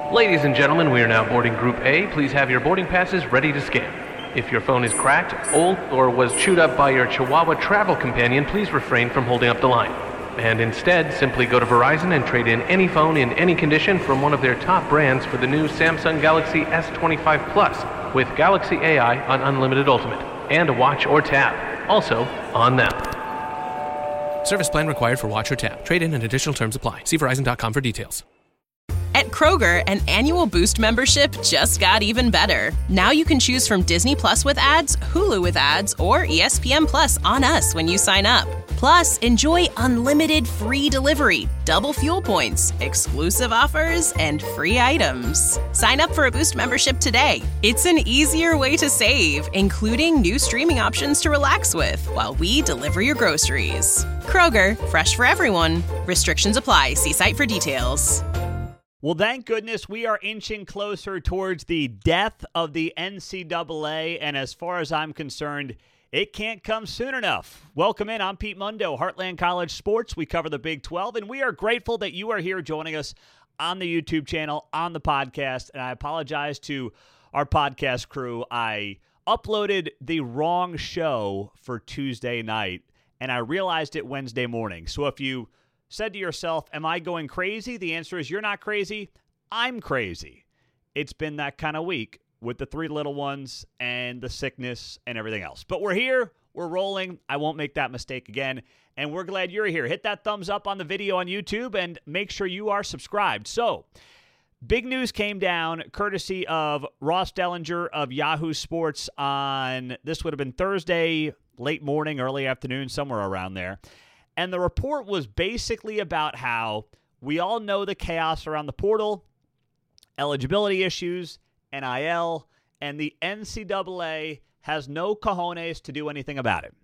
Ladies and gentlemen, we are now boarding Group A. Please have your boarding passes ready to scan. If your phone is cracked, old, or was chewed up by your Chihuahua travel companion, please refrain from holding up the line. And instead, simply go to Verizon and trade in any phone in any condition from one of their top brands for the new Samsung Galaxy S25 Plus with Galaxy AI on Unlimited Ultimate and a watch or tab. Also, on them. Service plan required for watch or tab. Trade-in and additional terms apply. See Verizon.com for details. At Kroger, an annual Boost membership just got even better. Now you can choose from Disney Plus with ads, Hulu with ads, or ESPN Plus on us when you sign up. Plus, enjoy unlimited free delivery, double fuel points, exclusive offers, and free items. Sign up for a Boost membership today. It's an easier way to save, including new streaming options to relax with while we deliver your groceries. Kroger, fresh for everyone. Restrictions apply. See site for details. Well, thank goodness we are inching closer towards the death of the NCAA, and as far as I'm concerned, it can't come soon enough. Welcome in. I'm Pete Mundo, Heartland College Sports. We cover the Big 12, and we are grateful that you are here joining us on the YouTube channel, on the podcast, and I apologize to our podcast crew. I uploaded the wrong show for Tuesday night, and I realized it Wednesday morning. So if you said to yourself, am I going crazy? The answer is you're not crazy. I'm crazy. It's been that kind of week with the three little ones and the sickness and everything else. But we're here. We're rolling. I won't make that mistake again. And we're glad you're here. Hit that thumbs up on the video on YouTube and make sure you are subscribed. So, big news came down courtesy of Ross Dellinger of Yahoo Sports on, this would have been Thursday, late morning, early afternoon, somewhere around there. And the report was basically about how we all know the chaos around the portal, eligibility issues, NIL, and the NCAA has no cojones to do anything about it.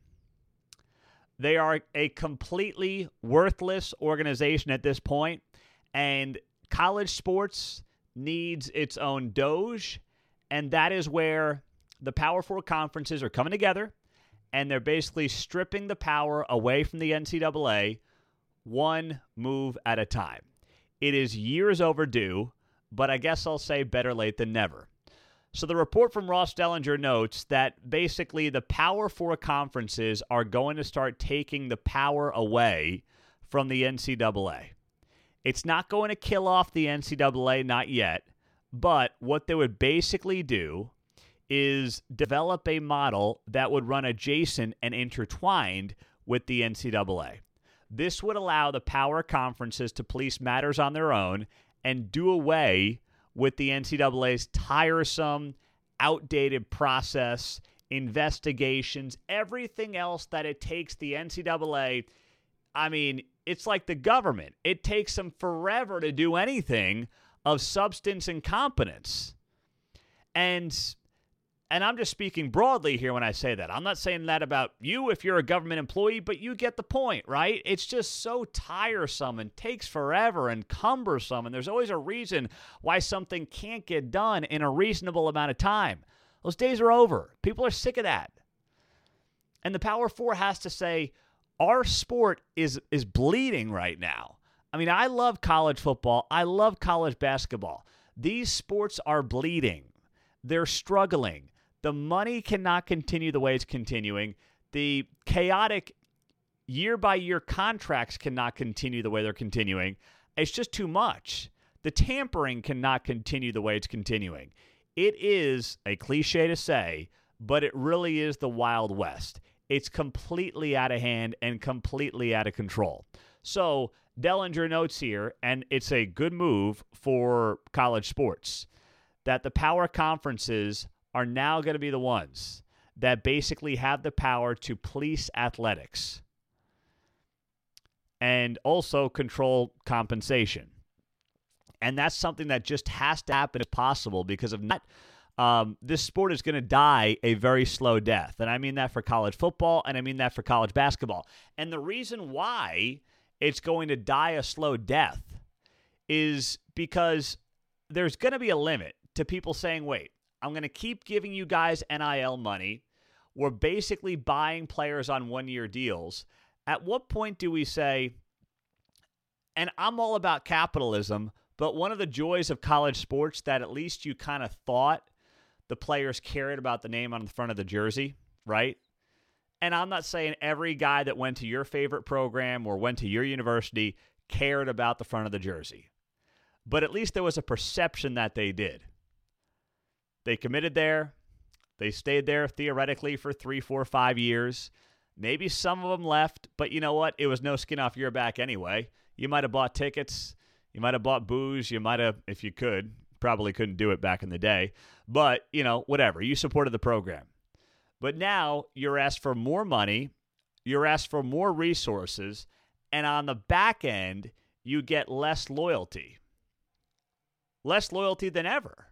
They are a completely worthless organization at this point, and college sports needs its own Doge, and that is where the Power Four conferences are coming together, and they're basically stripping the power away from the NCAA one move at a time. It is years overdue, but I guess I'll say better late than never. So the report from Ross Dellinger notes that basically the Power Four conferences are going to start taking the power away from the NCAA. It's not going to kill off the NCAA, not yet, but what they would basically do is develop a model that would run adjacent and intertwined with the NCAA. This would allow the power conferences to police matters on their own and do away with the NCAA's tiresome, outdated process, investigations, everything else that it takes the NCAA. I mean, it's like the government. It takes them forever to do anything of substance and competence. And I'm just speaking broadly here when I say that. I'm not saying that about you if you're a government employee, but you get the point, right? It's just so tiresome and takes forever and cumbersome, and there's always a reason why something can't get done in a reasonable amount of time. Those days are over. People are sick of that. And the Power Four has to say, our sport is bleeding right now. I mean, I love college football. I love college basketball. These sports are bleeding. They're struggling. The money cannot continue the way it's continuing. The chaotic year-by-year contracts cannot continue the way they're continuing. It's just too much. The tampering cannot continue the way it's continuing. It is a cliche to say, but it really is the Wild West. It's completely out of hand and completely out of control. So Dellinger notes here, and it's a good move for college sports, that the power conferences are now going to be the ones that basically have the power to police athletics and also control compensation. And that's something that just has to happen if possible, because if not, this sport is going to die a very slow death. And I mean that for college football, and I mean that for college basketball. And the reason why it's going to die a slow death is because there's going to be a limit to people saying, wait, I'm going to keep giving you guys NIL money. We're basically buying players on one-year deals. At what point do we say, and I'm all about capitalism, But one of the joys of college sports that at least you kind of thought the players cared about the name on the front of the jersey, right? And I'm not saying every guy that went to your favorite program or went to your university cared about the front of the jersey. But at least there was a perception that they did. They committed there. They stayed there theoretically for 3, 4, 5 years. Maybe some of them left, but you know what? It was no skin off your back anyway. You might have bought tickets. You might have bought booze. You might have, if you could. Probably couldn't do it back in the day. But, whatever. You supported the program. But now you're asked for more money. You're asked for more resources. And on the back end, you get less loyalty. Less loyalty than ever.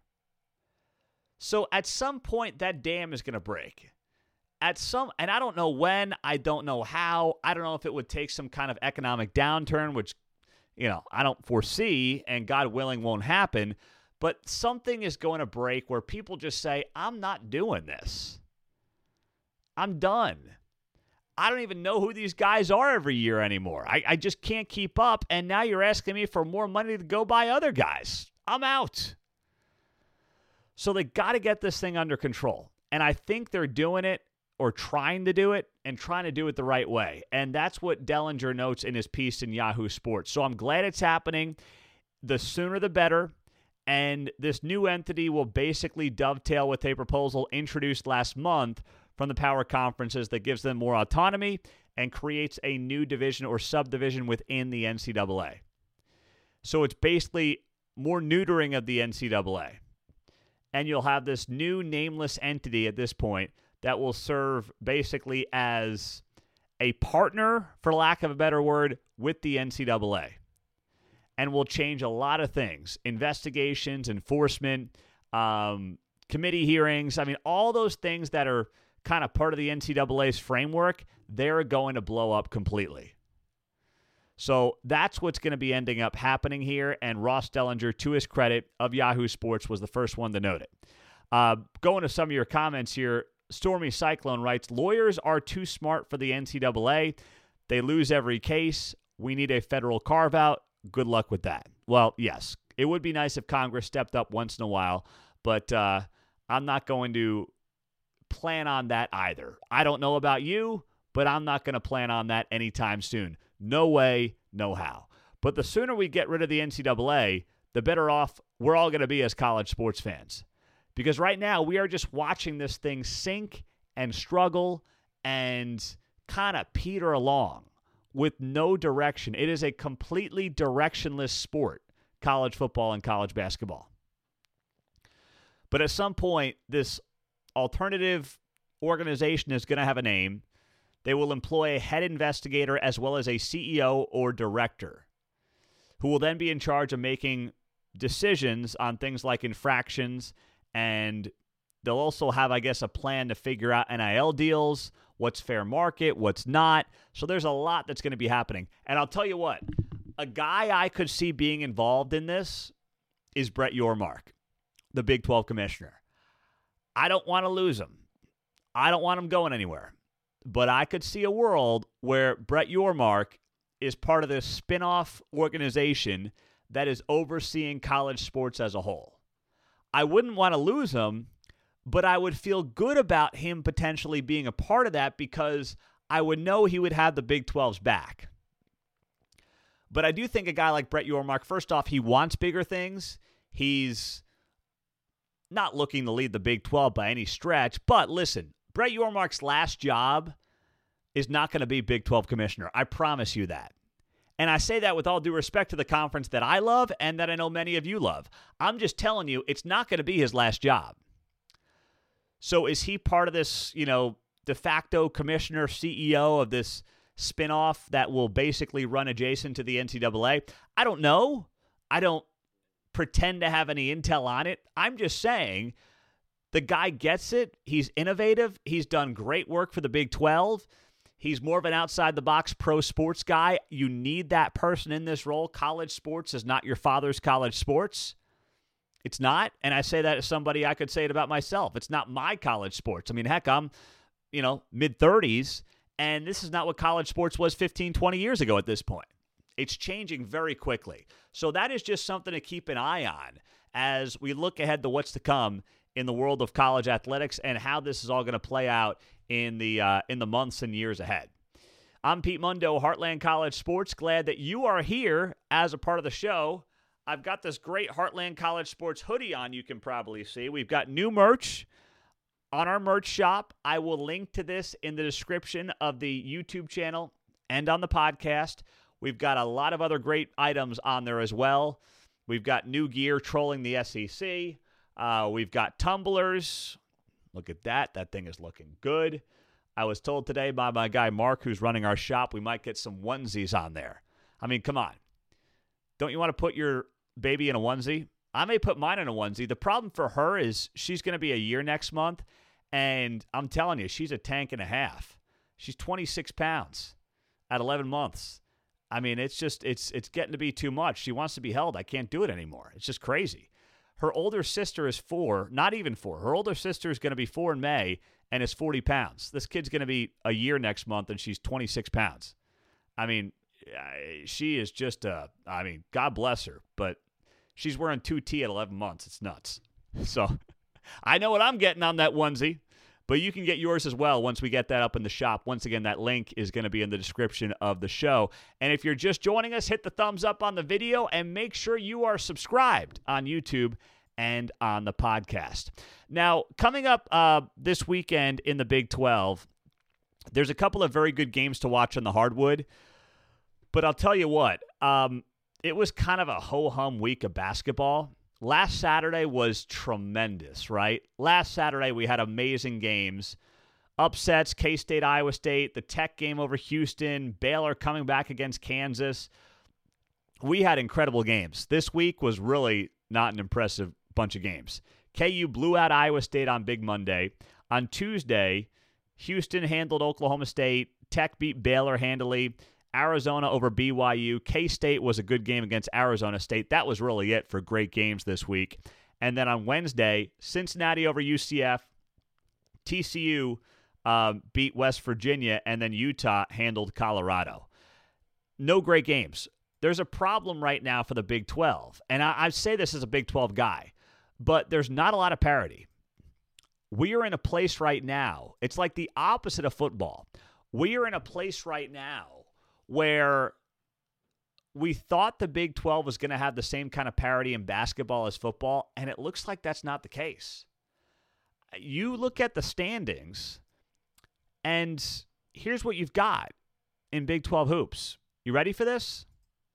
So at some point, that dam is going to break. And I don't know when, I don't know how, I don't know if it would take some kind of economic downturn, which, I don't foresee, and God willing won't happen, but something is going to break where people just say, I'm not doing this. I'm done. I don't even know who these guys are every year anymore. I just can't keep up, and now you're asking me for more money to go buy other guys. I'm out. So they got to get this thing under control, and I think they're doing it, or trying to do it, and trying to do it the right way. And that's what Dellinger notes in his piece in Yahoo Sports. So I'm glad it's happening. The sooner the better. And this new entity will basically dovetail with a proposal introduced last month from the power conferences that gives them more autonomy and creates a new division or subdivision within the NCAA. So it's basically more neutering of the NCAA. And you'll have this new nameless entity at this point that will serve basically as a partner, for lack of a better word, with the NCAA. And will change a lot of things. Investigations, enforcement, committee hearings. I mean, all those things that are kind of part of the NCAA's framework, they're going to blow up completely. So that's what's going to be ending up happening here. And Ross Dellinger, to his credit, of Yahoo Sports, was the first one to note it. Going to some of your comments here, Stormy Cyclone writes, lawyers are too smart for the NCAA. They lose every case. We need a federal carve-out. Good luck with that. Well, yes, it would be nice if Congress stepped up once in a while, but I'm not going to plan on that either. I don't know about you, but I'm not going to plan on that anytime soon. No way, no how. But the sooner we get rid of the NCAA, the better off we're all going to be as college sports fans. Because right now, we are just watching this thing sink and struggle and kind of peter along with no direction. It is a completely directionless sport, college football and college basketball. But at some point, this alternative organization is going to have a name. They will employ a head investigator as well as a CEO or director who will then be in charge of making decisions on things like infractions. And they'll also have, I guess, a plan to figure out NIL deals, what's fair market, what's not. So there's a lot that's going to be happening. And I'll tell you what, a guy I could see being involved in this is Brett Yormark, the Big 12 commissioner. I don't want to lose him. I don't want him going anywhere. But I could see a world where Brett Yormark is part of this spin-off organization that is overseeing college sports as a whole. I wouldn't want to lose him, but I would feel good about him potentially being a part of that because I would know he would have the Big 12's back. But I do think a guy like Brett Yormark, first off, he wants bigger things. He's not looking to lead the Big 12 by any stretch. But listen, Brett Yormark's last job is not going to be Big 12 commissioner. I promise you that. And I say that with all due respect to the conference that I love and that I know many of you love. I'm just telling you, it's not going to be his last job. So is he part of this, de facto commissioner, CEO of this spinoff that will basically run adjacent to the NCAA? I don't know. I don't pretend to have any intel on it. I'm just saying the guy gets it. He's innovative. He's done great work for the Big 12. He's more of an outside-the-box pro sports guy. You need that person in this role. College sports is not your father's college sports. It's not. And I say that as somebody, I could say it about myself. It's not my college sports. I mean, heck, I'm, mid-30s, and this is not what college sports was 15, 20 years ago at this point. It's changing very quickly. So that is just something to keep an eye on as we look ahead to what's to come in the world of college athletics and how this is all going to play out in the months and years ahead. I'm Pete Mundo, Heartland College Sports. Glad that you are here as a part of the show. I've got this great Heartland College Sports hoodie on, you can probably see. We've got new merch on our merch shop. I will link to this in the description of the YouTube channel and on the podcast. We've got a lot of other great items on there as well. We've got new gear trolling the SEC. We've got tumblers. Look at that. That thing is looking good. I was told today by my guy Mark, who's running our shop, we might get some onesies on there. I mean, come on. Don't you want to put your baby in a onesie? I may put mine in a onesie. The problem for her is she's going to be a year next month, and I'm telling you, she's a tank and a half. She's 26 pounds at 11 months. I mean, it's getting to be too much. She wants to be held. I can't do it anymore. It's just crazy. Her older sister is 4, not even 4. Her older sister is going to be 4 in May and is 40 pounds. This kid's going to be a year next month, and she's 26 pounds. I mean, she is just God bless her, but she's wearing 2T at 11 months. It's nuts. So I know what I'm getting on that onesie, but you can get yours as well once we get that up in the shop. Once again, that link is going to be in the description of the show. And if you're just joining us, hit the thumbs up on the video and make sure you are subscribed on YouTube and on the podcast. Now, coming up this weekend in the Big 12, there's a couple of very good games to watch on the hardwood. But I'll tell you what, it was kind of a ho-hum week of basketball. Last Saturday was tremendous, right? Last Saturday we had amazing games. Upsets, K-State, Iowa State, the Tech game over Houston, Baylor coming back against Kansas. We had incredible games. This week was really not an impressive bunch of games. KU blew out Iowa State on Big Monday. On Tuesday, Houston handled Oklahoma State. Tech beat Baylor handily. Arizona over BYU. K-State was a good game against Arizona State. That was really it for great games this week. And then on Wednesday, Cincinnati over UCF. TCU beat West Virginia, and then Utah handled Colorado. No great games. There's a problem right now for the Big 12. And I say this as a Big 12 guy, but there's not a lot of parity. We are in a place right now. It's like the opposite of football. We are in a place right now where we thought the Big 12 was going to have the same kind of parity in basketball as football, and it looks like that's not the case. You look at the standings, and here's what you've got in Big 12 hoops. You ready for this?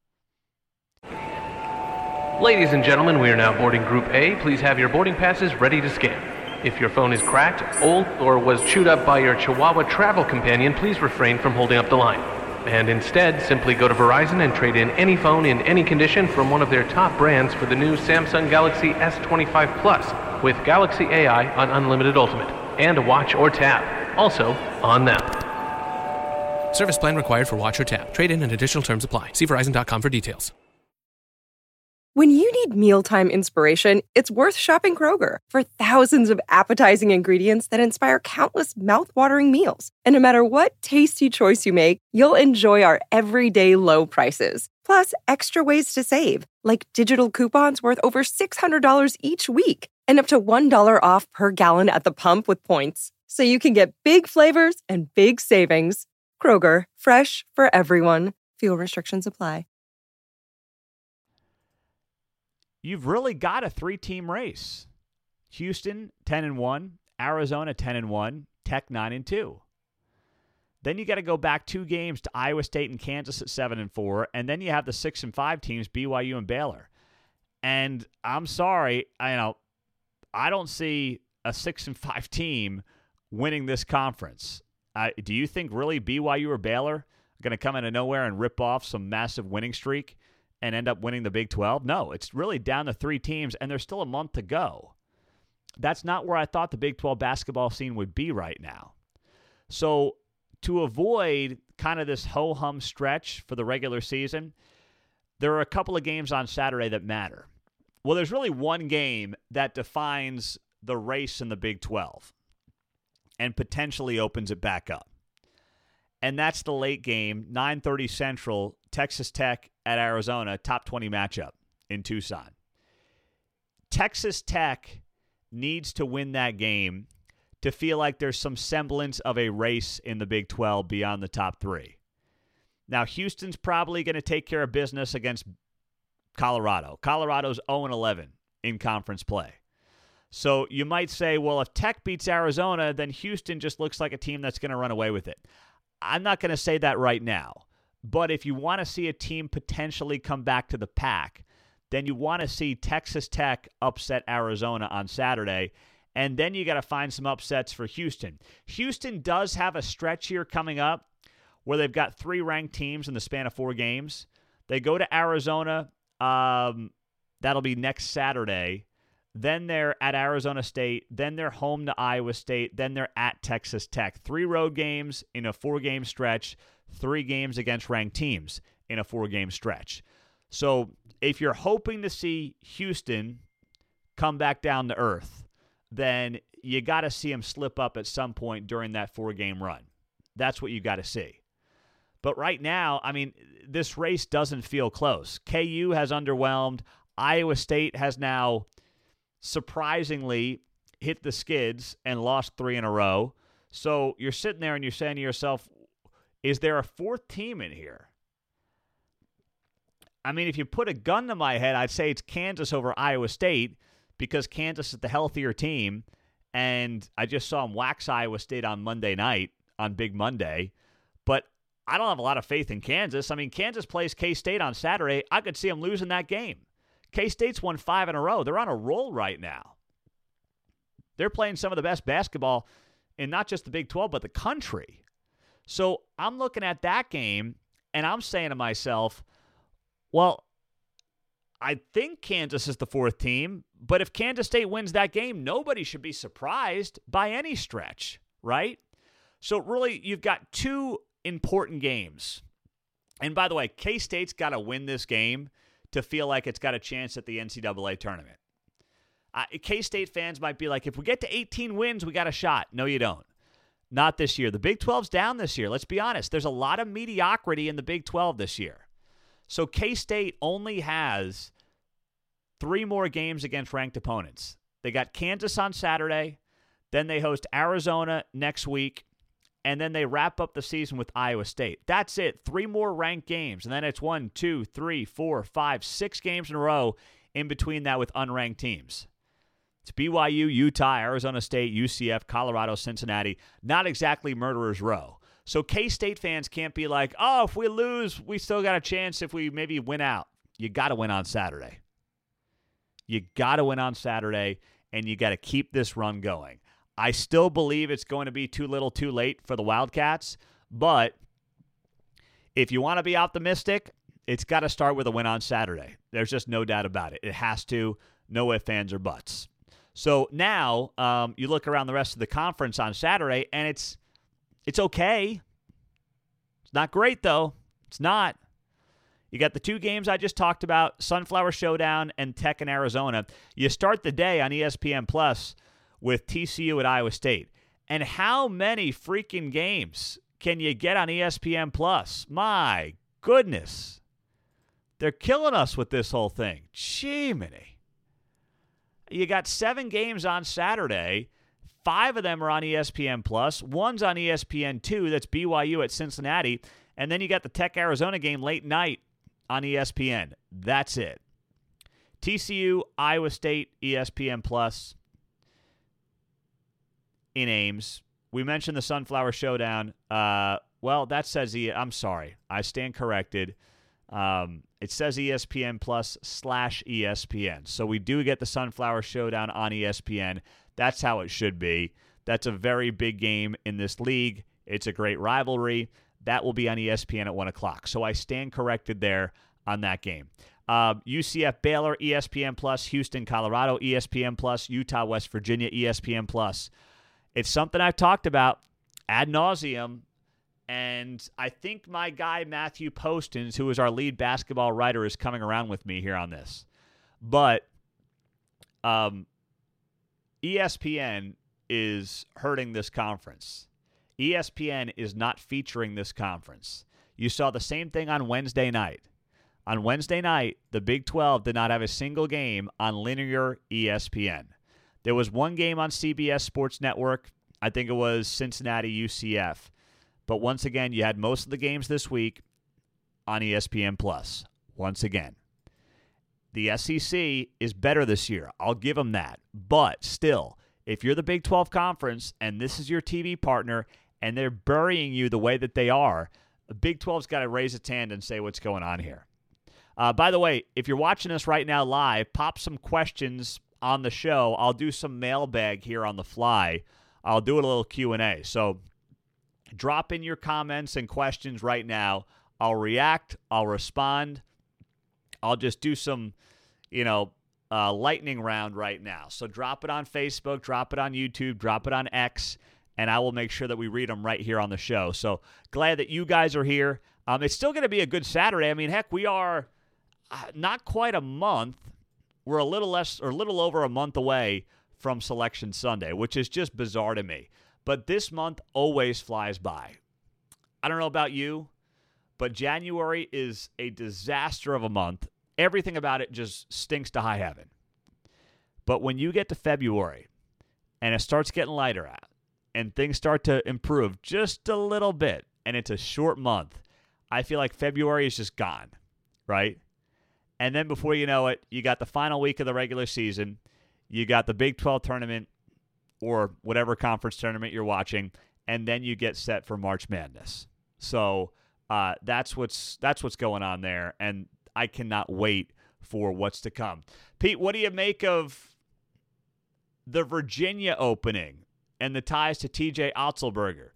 Ladies and gentlemen, we are now boarding Group A. Please have your boarding passes ready to scan. If your phone is cracked, old, or was chewed up by your Chihuahua travel companion, please refrain from holding up the line. And instead, simply go to Verizon and trade in any phone in any condition from one of their top brands for the new Samsung Galaxy S25 Plus with Galaxy AI on Unlimited Ultimate and a watch or tab. Also on them. Service plan required for watch or tab. Trade-in and additional terms apply. See Verizon.com for details. When you need mealtime inspiration, it's worth shopping Kroger for thousands of appetizing ingredients that inspire countless mouth-watering meals. And no matter what tasty choice you make, you'll enjoy our everyday low prices. Plus, extra ways to save, like digital coupons worth over $600 each week and up to $1 off per gallon at the pump with points. So you can get big flavors and big savings. Kroger, fresh for everyone. Fuel restrictions apply. You've really got a 3-team race. Houston, 10-1. Arizona, 10-1. Tech, 9-2. Then you got to go back 2 games to Iowa State and Kansas at 7-4. And then you have the 6-5 teams, BYU and Baylor. And I'm sorry, I don't see a 6-5 team winning this conference. Do you think really BYU or Baylor are going to come out of nowhere and rip off some massive winning streak and end up winning the Big 12? No, it's really down to 3 teams, and there's still a month to go. That's not where I thought the Big 12 basketball scene would be right now. So to avoid kind of this ho-hum stretch for the regular season, there are a couple of games on Saturday that matter. Well, there's really one game that defines the race in the Big 12 and potentially opens it back up. And that's the late game, 9:30 Central, Texas Tech at Arizona, top 20 matchup in Tucson. Texas Tech needs to win that game to feel like there's some semblance of a race in the Big 12 beyond the top 3. Now, Houston's probably going to take care of business against Colorado. Colorado's 0-11 in conference play. So you might say, well, if Tech beats Arizona, then Houston just looks like a team that's going to run away with it. I'm not going to say that right now. But if you want to see a team potentially come back to the pack, then you want to see Texas Tech upset Arizona on Saturday. And then you got to find some upsets for Houston. Houston does have a stretch here coming up where they've got 3 ranked teams in the span of 4 games. They go to Arizona. That'll be next Saturday. Then they're at Arizona State. Then they're home to Iowa State. Then they're at Texas Tech. 3 road games in a 4-game stretch. 3 games against ranked teams in a 4-game stretch. So if you're hoping to see Houston come back down to earth, then you got to see them slip up at some point during that 4-game run. That's what you got to see. But right now, I mean, this race doesn't feel close. KU has underwhelmed. Iowa State has now surprisingly hit the skids and lost 3 in a row. So you're sitting there and you're saying to yourself, is there a 4th team in here? I mean, if you put a gun to my head, I'd say it's Kansas over Iowa State because Kansas is the healthier team. And I just saw them wax Iowa State on Monday night, on Big Monday. But I don't have a lot of faith in Kansas. I mean, Kansas plays K-State on Saturday. I could see them losing that game. K-State's won 5 in a row. They're on a roll right now. They're playing some of the best basketball in not just the Big 12, but the country. So I'm looking at that game, and I'm saying to myself, well, I think Kansas is the 4th team, but if Kansas State wins that game, nobody should be surprised by any stretch, right? So really, you've got 2 important games. And by the way, K-State's got to win this game to feel like it's got a chance at the NCAA tournament. K-State fans might be like, if we get to 18 wins, we got a shot. No, you don't. Not this year. The Big 12's down this year. Let's be honest. There's a lot of mediocrity in the Big 12 this year. So K-State only has 3 more games against ranked opponents. They got Kansas on Saturday, then they host Arizona next week, and then they wrap up the season with Iowa State. That's it. 3 more ranked games, and then it's 1, 2, 3, 4, 5, 6 games in a row in between that with unranked teams. It's BYU, Utah, Arizona State, UCF, Colorado, Cincinnati. Not exactly murderer's row. So K-State fans can't be like, oh, if we lose, we still got a chance if we maybe win out. You got to win on Saturday. You got to win on Saturday, and you got to keep this run going. I still believe it's going to be too little too late for the Wildcats, but if you want to be optimistic, it's got to start with a win on Saturday. There's just no doubt about it. It has to. No ifs, ands, or buts. So now you look around the rest of the conference on Saturday, and it's okay. It's not great, though. It's not. You got the 2 games I just talked about, Sunflower Showdown and Tech in Arizona. You start the day on ESPN Plus with TCU at Iowa State. And how many freaking games can you get on ESPN Plus? My goodness. They're killing us with this whole thing. Jiminy. You got 7 games on Saturday. 5 of them are on ESPN Plus. 1's on ESPN2. That's BYU at Cincinnati. And then you got the Tech-Arizona game late night on ESPN. That's it. TCU, Iowa State, ESPN Plus in Ames. We mentioned the Sunflower Showdown. Well, that says I'm sorry. I stand corrected. It says ESPN Plus /ESPN. So we do get the Sunflower Showdown on ESPN. That's how it should be. That's a very big game in this league. It's a great rivalry. That will be on ESPN at 1 o'clock. So I stand corrected there on that game. UCF Baylor, ESPN Plus. Houston, Colorado, ESPN Plus. Utah, West Virginia, ESPN Plus. It's something I've talked about ad nauseum. And I think my guy, Matthew Postins, who is our lead basketball writer, is coming around with me here on this. But ESPN is hurting this conference. ESPN is not featuring this conference. You saw the same thing on Wednesday night. On Wednesday night, the Big 12 did not have a single game on linear ESPN. There was one game on CBS Sports Network. I think it was Cincinnati UCF. But once again, you had most of the games this week on ESPN+. Once again. The SEC is better this year. I'll give them that. But still, if you're the Big 12 Conference and this is your TV partner and they're burying you the way that they are, the Big 12's got to raise its hand and say what's going on here. By the way, if you're watching us right now live, pop some questions on the show. I'll do some mailbag here on the fly. I'll do a little Q&A. So drop in your comments and questions right now. I'll react. I'll respond. I'll just do some, lightning round right now. So drop it on Facebook, drop it on YouTube, drop it on X, and I will make sure that we read them right here on the show. So glad that you guys are here. It's still going to be a good Saturday. I mean, heck, we are not quite a month. We're a little less or a little over a month away from Selection Sunday, which is just bizarre to me. But this month always flies by. I don't know about you, but January is a disaster of a month. Everything about it just stinks to high heaven. But when you get to February and it starts getting lighter out and things start to improve just a little bit and it's a short month, I feel like February is just gone, right? And then before you know it, you got the final week of the regular season. You got the Big 12 tournament or whatever conference tournament you're watching, and then you get set for March Madness. So that's what's going on there, and I cannot wait for what's to come. Pete, what do you make of the Virginia opening and the ties to TJ Otzelberger?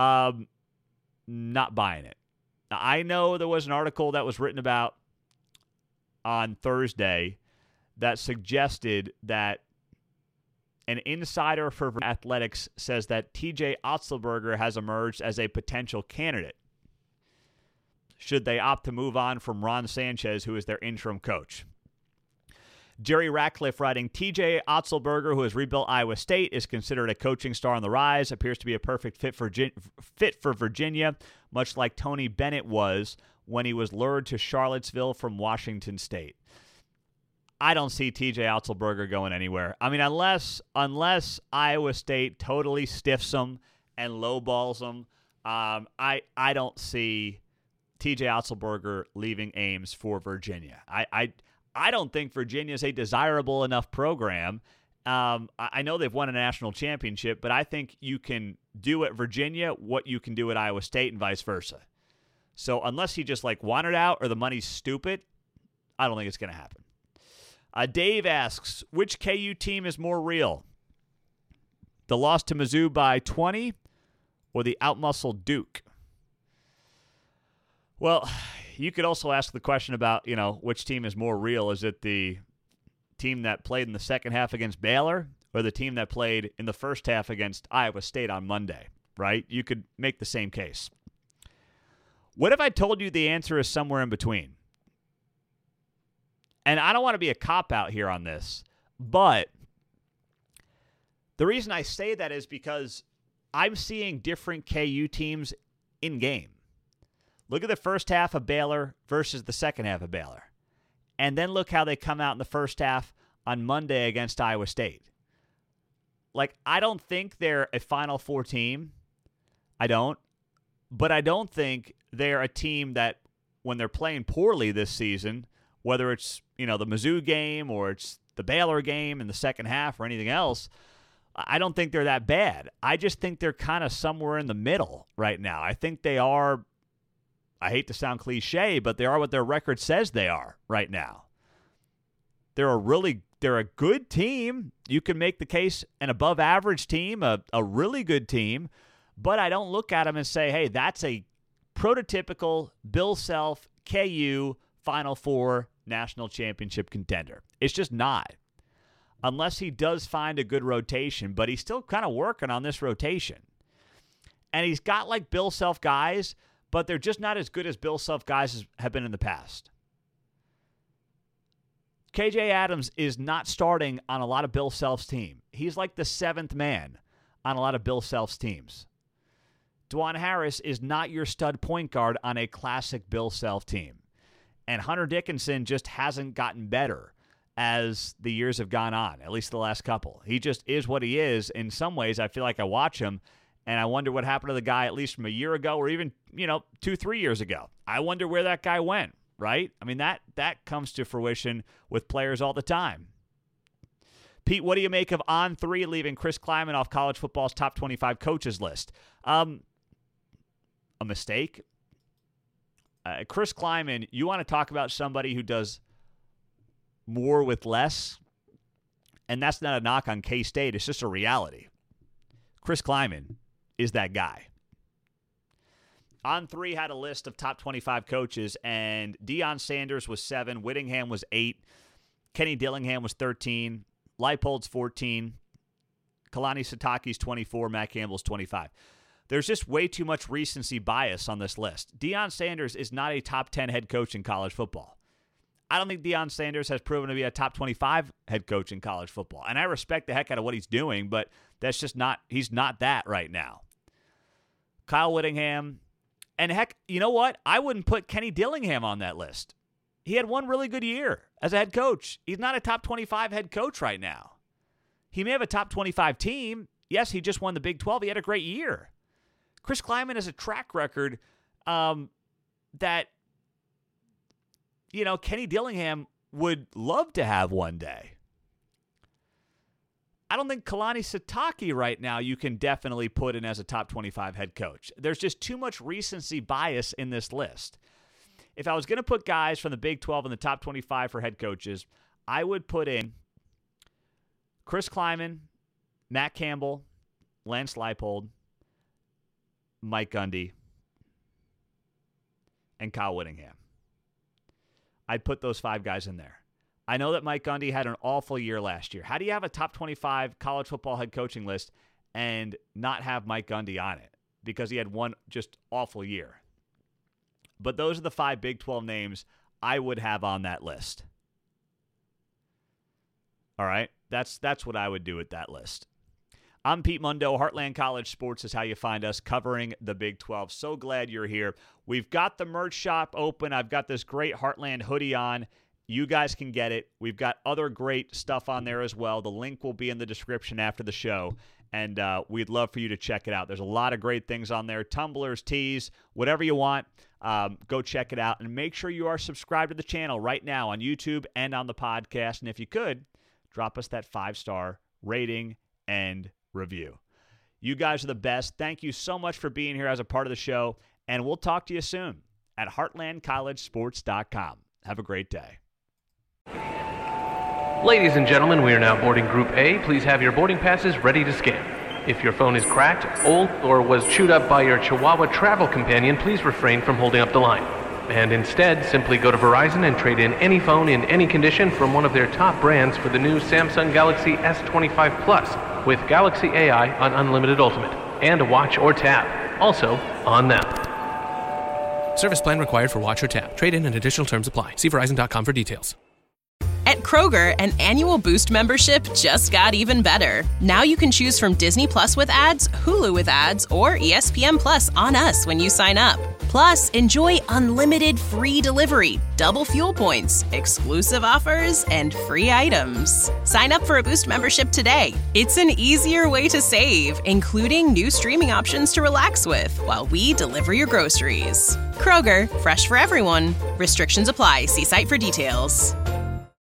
Not buying it. Now, I know there was an article that was written about on Thursday that suggested that an insider for athletics says that TJ Otzelberger has emerged as a potential candidate should they opt to move on from Ron Sanchez, who is their interim coach. Jerry Ratcliffe writing, TJ Otzelberger, who has rebuilt Iowa State, is considered a coaching star on the rise, appears to be a perfect fit for Virginia, much like Tony Bennett was when he was lured to Charlottesville from Washington State. I don't see TJ Otzelberger going anywhere. I mean, unless Iowa State totally stiffs him and lowballs him, I don't see TJ Otzelberger leaving Ames for Virginia. I don't think Virginia is a desirable enough program. I know they've won a national championship, but I think you can do at Virginia what you can do at Iowa State and vice versa. So unless he just wanted out or the money's stupid, I don't think it's going to happen. Dave asks, which KU team is more real? The loss to Mizzou by 20 or the outmuscled Duke? Well, you could also ask the question about, which team is more real. Is it the team that played in the second half against Baylor or the team that played in the first half against Iowa State on Monday, right? You could make the same case. What if I told you the answer is somewhere in between? And I don't want to be a cop-out here on this, but the reason I say that is because I'm seeing different KU teams in game. Look at the first half of Baylor versus the second half of Baylor. And then look how they come out in the first half on Monday against Iowa State. I don't think they're a Final Four team. I don't. But I don't think they're a team that, when they're playing poorly this season, whether it's, the Mizzou game or it's the Baylor game in the second half or anything else, I don't think they're that bad. I just think they're kind of somewhere in the middle right now. I think they are, I hate to sound cliche, but they are what their record says they are right now. They're a good team. You can make the case an above average team, a really good team, but I don't look at them and say, hey, that's a prototypical Bill Self, KU, Final Four national championship contender. It's just not. Unless he does find a good rotation, but he's still kind of working on this rotation. And he's got Bill Self guys, but they're just not as good as Bill Self guys have been in the past. KJ Adams is not starting on a lot of Bill Self's team. He's like the seventh man on a lot of Bill Self's teams. Dwan Harris is not your stud point guard on a classic Bill Self team. And Hunter Dickinson just hasn't gotten better as the years have gone on, at least the last couple. He just is what he is. In some ways, I feel like I watch him, and I wonder what happened to the guy at least from a year ago or even, 2-3 years ago. I wonder where that guy went, right? I mean, that comes to fruition with players all the time. Pete, what do you make of On3 leaving Chris Kleiman off college football's top 25 coaches list? A mistake? Chris Kleiman, you want to talk about somebody who does more with less? And that's not a knock on K-State. It's just a reality. Chris Kleiman is that guy. On3 had a list of top 25 coaches, and Deion Sanders was 7, Whittingham was 8, Kenny Dillingham was 13, Leipold's 14, Kalani Sitake's 24, Matt Campbell's 25. There's just way too much recency bias on this list. Deion Sanders is not a top 10 head coach in college football. I don't think Deion Sanders has proven to be a top 25 head coach in college football. And I respect the heck out of what he's doing, but that's just not, he's not that right now. Kyle Whittingham, and heck, you know what? I wouldn't put Kenny Dillingham on that list. He had one really good year as a head coach. He's not a top 25 head coach right now. He may have a top 25 team. Yes, he just won the Big 12. He had a great year. Chris Kleiman has a track record that, Kenny Dillingham would love to have one day. I don't think Kalani Sitake right now you can definitely put in as a top 25 head coach. There's just too much recency bias in this list. If I was going to put guys from the Big 12 in the top 25 for head coaches, I would put in Chris Kleiman, Matt Campbell, Lance Leipold, Mike Gundy, and Kyle Whittingham. I'd put those 5 guys in there. I know that Mike Gundy had an awful year last year. How do you have a top 25 college football head coaching list and not have Mike Gundy on it? Because he had one just awful year. But those are the 5 Big 12 names I would have on that list. All right? That's what I would do with that list. I'm Pete Mundo. Heartland College Sports is how you find us covering the Big 12. So glad you're here. We've got the merch shop open. I've got this great Heartland hoodie on. You guys can get it. We've got other great stuff on there as well. The link will be in the description after the show, and we'd love for you to check it out. There's a lot of great things on there, tumblers, tees, whatever you want. Go check it out, and make sure you are subscribed to the channel right now on YouTube and on the podcast. And if you could, drop us that 5-star rating and review. You guys are the best. Thank you so much for being here as a part of the show, and we'll talk to you soon at heartlandcollegesports.com. Have a great day. Ladies and gentlemen, we are now boarding Group A. Please have your boarding passes ready to scan. If your phone is cracked, old, or was chewed up by your Chihuahua travel companion, please refrain from holding up the line. And instead, simply go to Verizon and trade in any phone in any condition from one of their top brands for the new Samsung Galaxy S25 Plus with Galaxy AI on Unlimited Ultimate and Watch or Tap, also on them. Service plan required for Watch or Tap. Trade-in and additional terms apply. See Verizon.com for details. At Kroger, an annual Boost membership just got even better. Now you can choose from Disney Plus with ads, Hulu with ads, or ESPN Plus on us when you sign up. Plus, enjoy unlimited free delivery, double fuel points, exclusive offers, and free items. Sign up for a Boost membership today. It's an easier way to save, including new streaming options to relax with while we deliver your groceries. Kroger, fresh for everyone. Restrictions apply. See site for details.